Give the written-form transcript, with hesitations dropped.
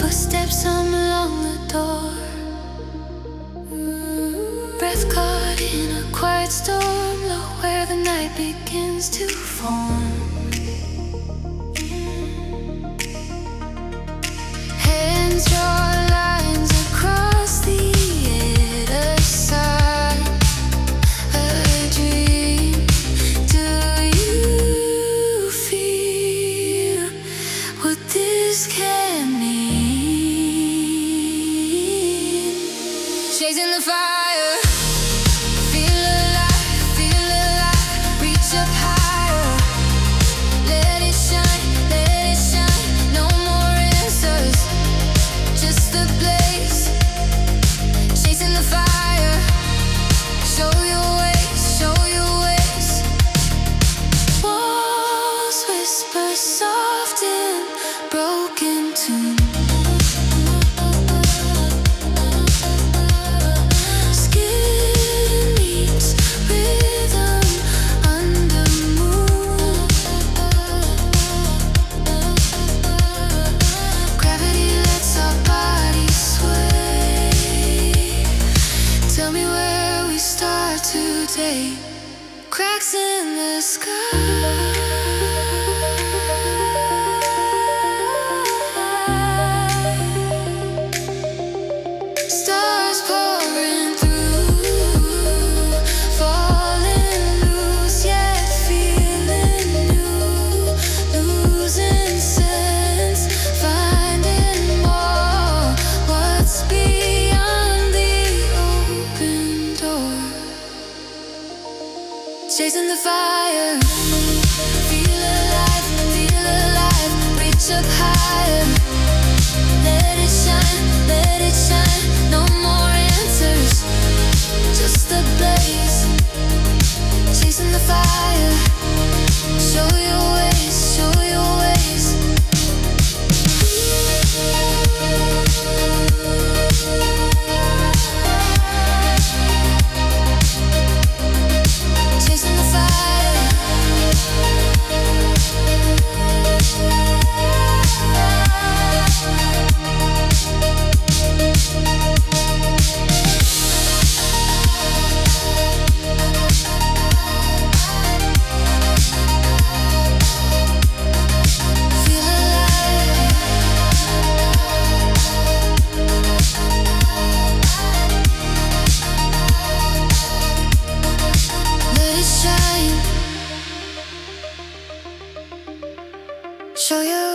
Footsteps hum along the door. Breath caught in a quiet storm, low where the night begins to form. Hands draw lines across the other side. A dream. Do you feel what this can mean? Chasing the fire. Feel alive, reach up higher. Let it shine, no more answers. Just the blaze, chasing the fire. Show your ways. Walls whisper soft in broken tune. Skin meets rhythm under moon. Gravity lets our bodies sway. Tell me where we start today. Cracks in the sky. Stars pouring through, falling loose yet feeling new, losing sense, finding more. What's beyond the open door? Chasing the fire. Feel alive, reach up higher. Let it shine, no more answers. Just the blaze, chasing the fire. Show your ways. Chasing the fire. Feel alive. Let it shine. Show your